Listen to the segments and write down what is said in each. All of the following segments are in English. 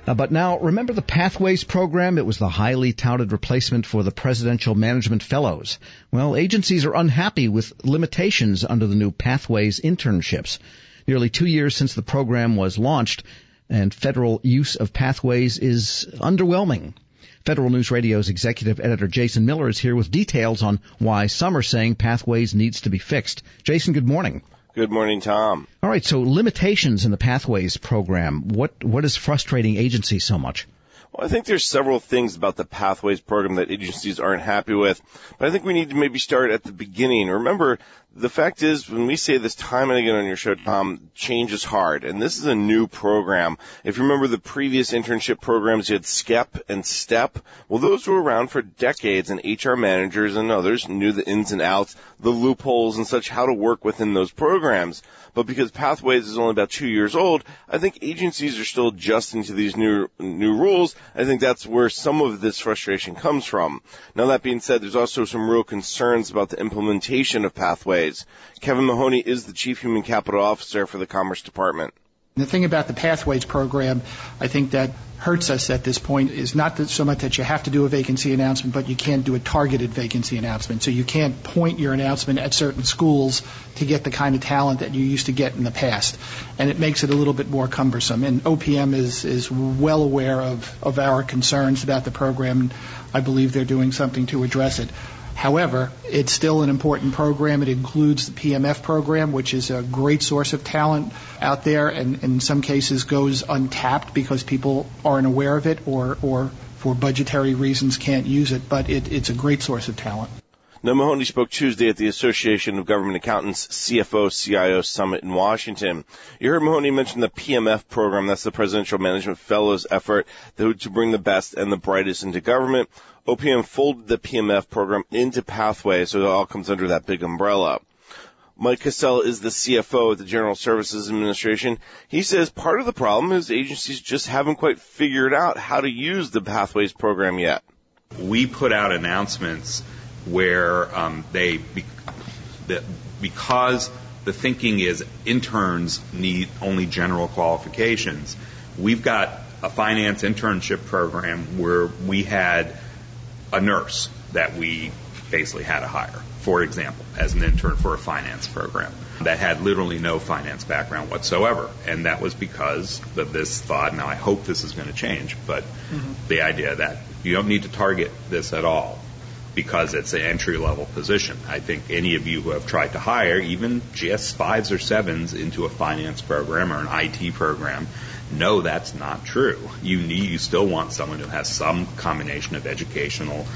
But now, remember the Pathways program? It was the highly touted replacement for the Presidential Management Fellows. Well, agencies are unhappy with limitations under the new Pathways internships. Nearly 2 years since the program was launched, and federal use of Pathways is underwhelming. Federal News Radio's executive editor Jason Miller is here with details on why some are saying Pathways needs to be fixed. Jason, good morning. Good morning, Tom. All right, so limitations in the Pathways program. What is frustrating agencies so much? Well, I think there's several things about the Pathways program that agencies aren't happy with, but I think we need to maybe start at the beginning. Remember, the fact is, when we say this time and again on your show, Tom, change is hard, and this is a new program. If you remember the previous internship programs, you had SCEP and STEP. Well, those were around for decades, and HR managers and others knew the ins and outs, the loopholes and such, how to work within those programs. But because Pathways is only about 2 years old, I think agencies are still adjusting to these new rules. I think that's where some of this frustration comes from. Now, that being said, there's also some real concerns about the implementation of Pathways. Kevin Mahoney is the Chief Human Capital Officer for the Commerce Department. The thing about the Pathways program, I think that hurts us at this point, is not that so much that you have to do a vacancy announcement, but you can't do a targeted vacancy announcement. So you can't point your announcement at certain schools to get the kind of talent that you used to get in the past. And it makes it a little bit more cumbersome. And OPM is well aware of our concerns about the program. I believe they're doing something to address it. However, it's still an important program. It includes the PMF program, which is a great source of talent out there, and in some cases goes untapped because people aren't aware of it or for budgetary reasons can't use it. But it's a great source of talent. Now, Mahoney spoke Tuesday at the Association of Government Accountants CFO-CIO Summit in Washington. You heard Mahoney mention the PMF program. That's the Presidential Management Fellows effort to bring the best and the brightest into government. OPM folded the PMF program into Pathways, so it all comes under that big umbrella. Mike Cassell is the CFO at the General Services Administration. He says part of the problem is agencies just haven't quite figured out how to use the Pathways program yet. We put out announcements where because the thinking is interns need only general qualifications, we've got a finance internship program where we had a nurse that we basically had to hire, for example, as an intern for a finance program that had literally no finance background whatsoever. And that was because of this thought. Now, I hope this is going to change, but the idea that you don't need to target this at all because it's an entry-level position. I think any of you who have tried to hire even just 5s or 7s into a finance program or an IT program know that's not true. You still want someone who has some combination of educational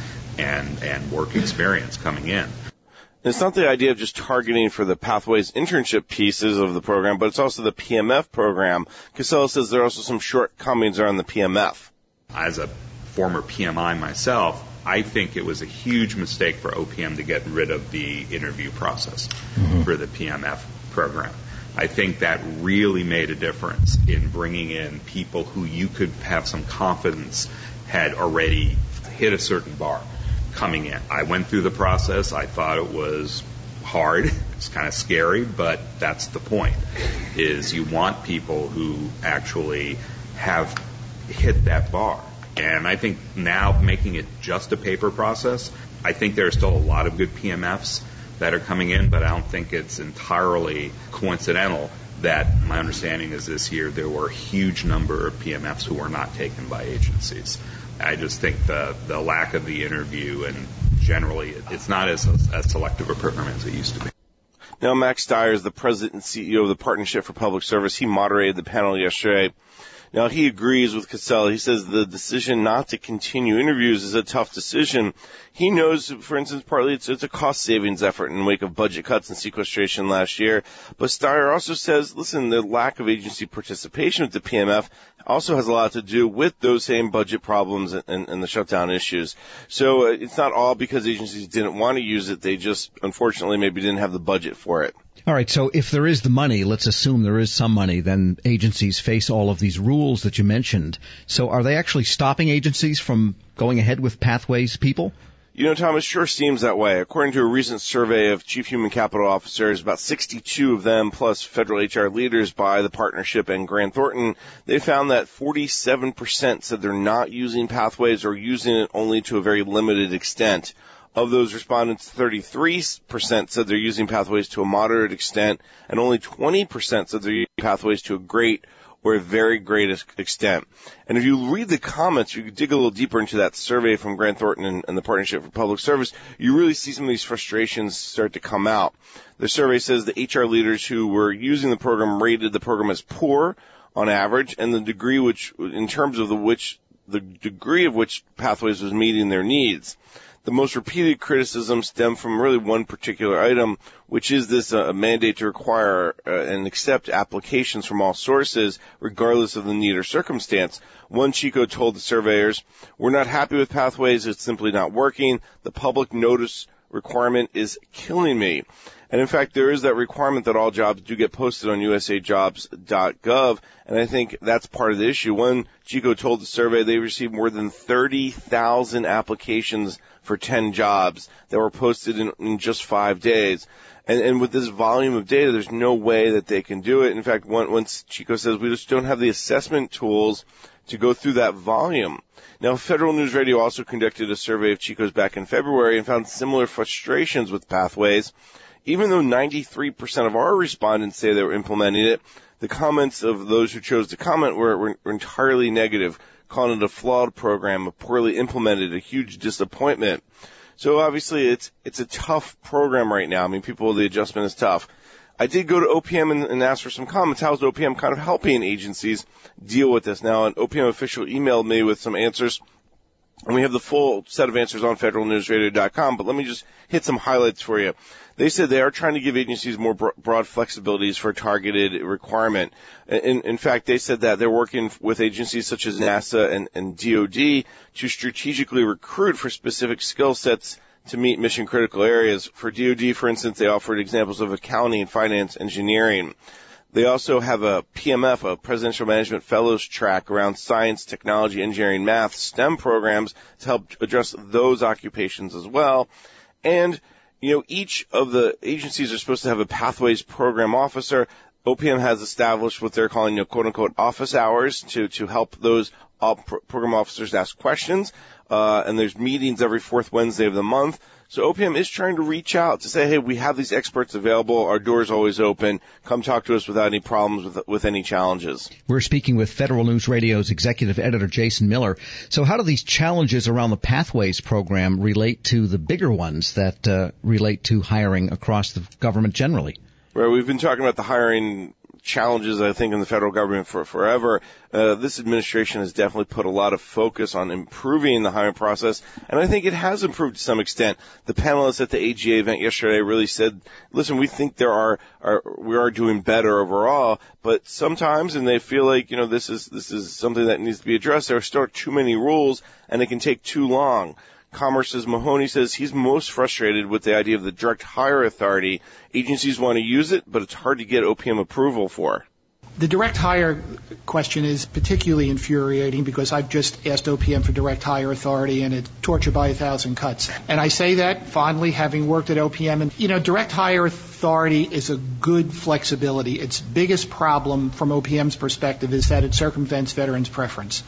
and work experience coming in. It's not the idea of just targeting for the Pathways internship pieces of the program, but it's also the PMF program. Casella says there are also some shortcomings around the PMF. As a former PMI myself, I think it was a huge mistake for OPM to get rid of the interview process for the PMF program. I think that really made a difference in bringing in people who you could have some confidence had already hit a certain bar coming in. I went through the process. I thought it was hard. It's kind of scary, but that's the point, is you want people who actually have hit that bar. And I think now making it just a paper process, I think there are still a lot of good PMFs that are coming in, but I don't think it's entirely coincidental that my understanding is this year there were a huge number of PMFs who were not taken by agencies. I just think the lack of the interview and generally it's not as selective a program as it used to be. Now, Max Dyer is the president and CEO of the Partnership for Public Service. He moderated the panel yesterday. Now, he agrees with Casella. He says the decision not to continue interviews is a tough decision. He knows, for instance, partly it's a cost savings effort in the wake of budget cuts and sequestration last year. But Steyer also says, listen, the lack of agency participation with the PMF also has a lot to do with those same budget problems and the shutdown issues. So it's not all because agencies didn't want to use it. They just, unfortunately, maybe didn't have the budget for it. All right, so if there is the money, let's assume there is some money, then agencies face all of these rules that you mentioned. So are they actually stopping agencies from going ahead with Pathways people? You know, Tom, it sure seems that way. According to a recent survey of chief human capital officers, about 62 of them, plus federal HR leaders by the partnership and Grant Thornton, they found that 47% said they're not using Pathways or using it only to a very limited extent. Of those respondents, 33% said they're using Pathways to a moderate extent, and only 20% said they're using Pathways to a great or a very great extent. And if you read the comments, you dig a little deeper into that survey from Grant Thornton and the Partnership for Public Service, you really see some of these frustrations start to come out. The survey says the HR leaders who were using the program rated the program as poor on average, and the degree of which Pathways was meeting their needs. The most repeated criticism stemmed from really one particular item, which is this mandate to require and accept applications from all sources, regardless of the need or circumstance. One Chico told the surveyors, "We're not happy with Pathways. It's simply not working. The public notice requirement is killing me." And in fact, there is that requirement that all jobs do get posted on usajobs.gov, and I think that's part of the issue. One Chico told the survey they received more than 30,000 applications for 10 jobs that were posted in just 5 days. And with this volume of data, there's no way that they can do it. In fact, once Chico says we just don't have the assessment tools to go through that volume. Now, Federal News Radio also conducted a survey of Chicos back in February and found similar frustrations with Pathways. Even though 93% of our respondents say they were implementing it, the comments of those who chose to comment were entirely negative, calling it a flawed program, a poorly implemented, a huge disappointment. So obviously it's a tough program right now. I mean, the adjustment is tough. I did go to OPM and ask for some comments. How is OPM kind of helping agencies deal with this? Now, an OPM official emailed me with some answers, and we have the full set of answers on federalnewsradio.com, but let me just hit some highlights for you. They said they are trying to give agencies more broad flexibilities for targeted requirement. In fact, they said that they're working with agencies such as NASA and DOD to strategically recruit for specific skill sets to meet mission-critical areas. For DOD, for instance, they offered examples of accounting, finance, engineering. They also have a PMF, a Presidential Management Fellows track around science, technology, engineering, math, STEM programs to help address those occupations as well. And you know, each of the agencies are supposed to have a Pathways program officer. OPM has established what they're calling, quote-unquote, office hours to help those program officers ask questions. And there's meetings every fourth Wednesday of the month. So OPM is trying to reach out to say, hey, we have these experts available. Our door's always open. Come talk to us without any problems, with any challenges. We're speaking with Federal News Radio's executive editor, Jason Miller. So how do these challenges around the Pathways program relate to the bigger ones that relate to hiring across the government generally? Right, we've been talking about the hiring challenges, I think, in the federal government for forever. This administration has definitely put a lot of focus on improving the hiring process, and I think it has improved to some extent. The panelists at the AGA event yesterday really said, listen, we think we are doing better overall, but sometimes, and they feel like, this is something that needs to be addressed, there are still too many rules, and it can take too long. Commerce's Mahoney says he's most frustrated with the idea of the direct hire authority. Agencies want to use it, but it's hard to get OPM approval for. The direct hire question is particularly infuriating because I've just asked OPM for direct hire authority, and it's torture by 1,000 cuts. And I say that fondly, having worked at OPM. And, direct hire authority is a good flexibility. Its biggest problem from OPM's perspective is that it circumvents veterans' preference.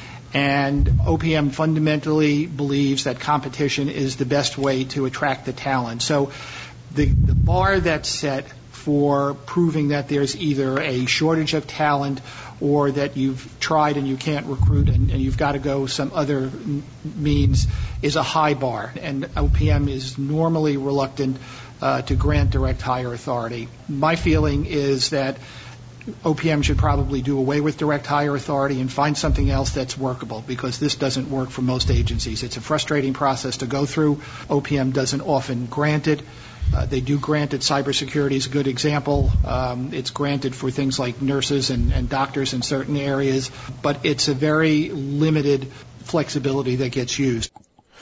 And OPM fundamentally believes that competition is the best way to attract the talent. So the bar that's set for proving that there's either a shortage of talent or that you've tried and you can't recruit and you've got to go some other means is a high bar. And OPM is normally reluctant to grant direct hire authority. My feeling is that OPM should probably do away with direct hire authority and find something else that's workable, because this doesn't work for most agencies. It's a frustrating process to go through. OPM doesn't often grant it. They do grant it. Cybersecurity is a good example. It's granted for things like nurses and doctors in certain areas, but it's a very limited flexibility that gets used.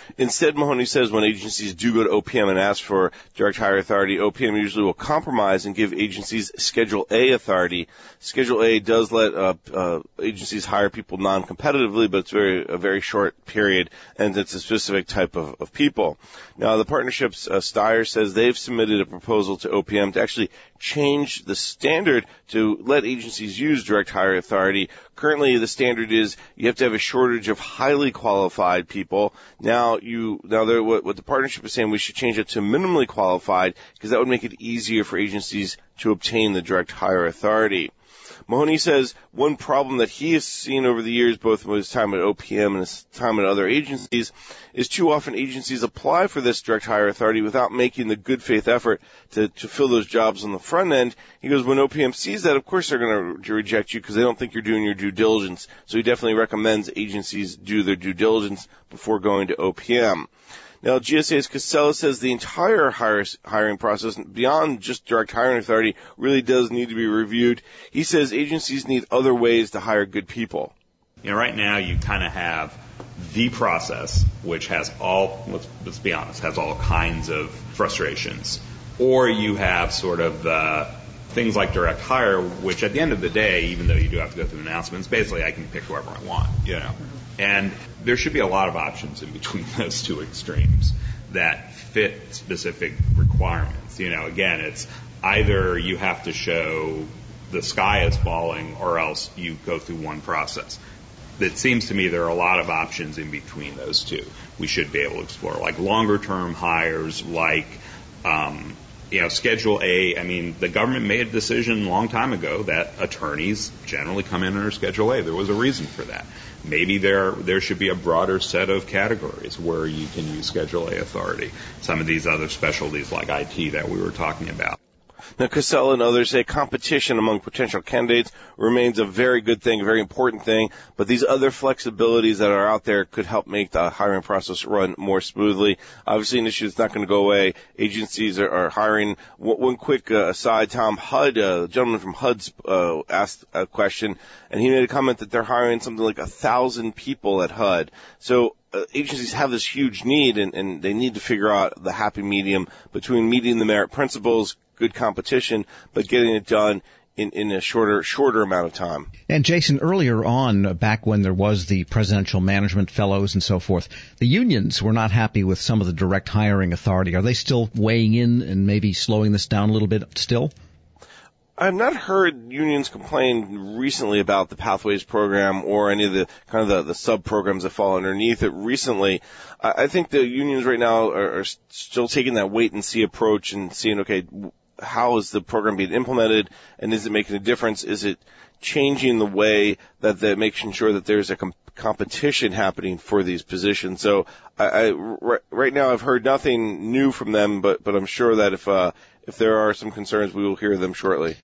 Instead, Mahoney says when agencies do go to OPM and ask for direct hire authority, OPM usually will compromise and give agencies Schedule A authority. Schedule A does let agencies hire people non-competitively, but it's a very short period, and it's a specific type of people. Now, the partnership's Steyer says they've submitted a proposal to OPM to actually change the standard to let agencies use direct hire authority. Currently, the standard is you have to have a shortage of highly qualified people. Now, what the partnership is saying, we should change it to minimally qualified because that would make it easier for agencies to obtain the direct hire authority. Mahoney says one problem that he has seen over the years, both with his time at OPM and his time at other agencies, is too often agencies apply for this direct hire authority without making the good faith effort to fill those jobs on the front end. He goes, when OPM sees that, of course they're going to reject you because they don't think you're doing your due diligence. So he definitely recommends agencies do their due diligence before going to OPM. Now, GSA's Casella says the entire hiring process, beyond just direct hiring authority, really does need to be reviewed. He says agencies need other ways to hire good people. Right now you kind of have the process, which has let's be honest, has all kinds of frustrations. Or you have sort of the things like direct hire, which at the end of the day, even though you do have to go through announcements, basically I can pick whoever I want, And there should be a lot of options in between those two extremes that fit specific requirements. Again, it's either you have to show the sky is falling or else you go through one process. It seems to me there are a lot of options in between those two we should be able to explore, like longer-term hires, like Schedule A. I mean, the government made a decision a long time ago that attorneys generally come in under Schedule A. There was a reason for that. Maybe there should be a broader set of categories where you can use Schedule A authority. Some of these other specialties like IT that we were talking about. Now, Casella and others say competition among potential candidates remains a very good thing, a very important thing, but these other flexibilities that are out there could help make the hiring process run more smoothly. Obviously, an issue that's not going to go away. Agencies are hiring. One quick aside, Tom HUD, a gentleman from HUD's asked a question, and he made a comment that they're hiring something like 1,000 people at HUD. So agencies have this huge need, and they need to figure out the happy medium between meeting the merit principles, good competition, but getting it done in a shorter amount of time. And Jason, earlier on, back when there was the Presidential Management Fellows and so forth, the unions were not happy with some of the direct hiring authority. Are they still weighing in and maybe slowing this down a little bit still? I've not heard unions complain recently about the Pathways program or any of the sub-programs that fall underneath it recently. I think the unions right now are still taking that wait-and-see approach and seeing, okay, how is the program being implemented, and is it making a difference? Is it changing the way that they're making sure that there's a competition happening for these positions? So right now I've heard nothing new from them, but I'm sure that if there are some concerns, we will hear them shortly.